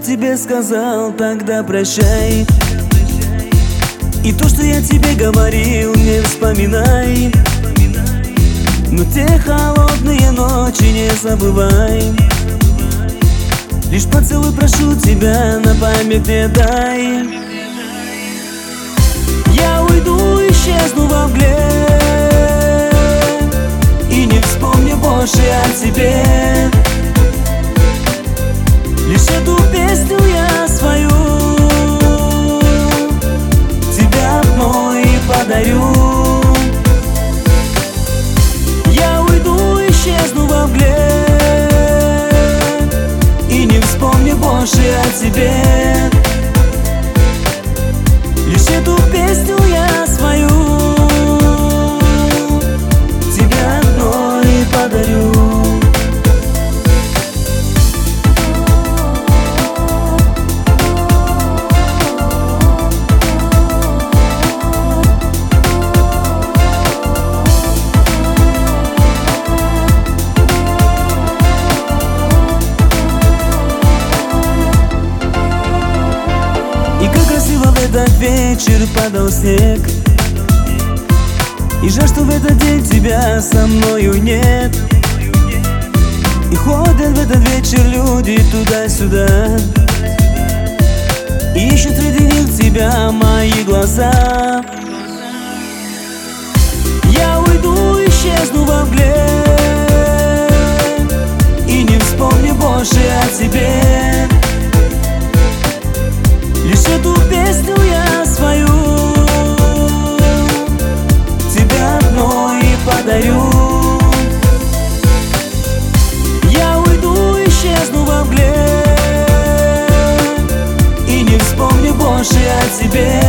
тебе сказал, тогда прощай. И то, что я тебе говорил, не вспоминай. Но те холодные ночи не забывай. Лишь поцелуй прошу тебя, на память мне дай. Я уйду, исчезну во мгле, и не вспомню больше о тебе. Лишь эту песню я свою тебе одной подарю. Я уйду, исчезну во мгле, и не вспомню больше о тебе. Лишь эту песню я свою тебе одной подарю. И как красиво в этот вечер падал снег. И жаль, что в этот день тебя со мною нет. И ходят в этот вечер люди туда-сюда, и ищут среди них тебя мои глаза. Я уйду, исчезну во мгле, и не вспомню больше о тебе. Лишь эту песню я свою тебе одной подарю. Я уйду, исчезну во мгле, и не вспомню больше о тебе.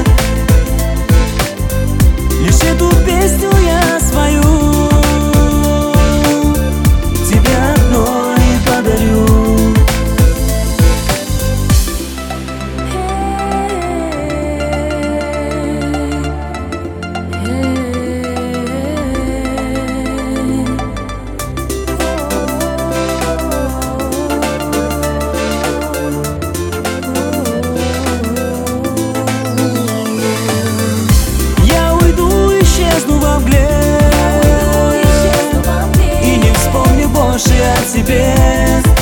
Лишь эту песню я свою тебе одной подарю. И не вспомню больше о тебе.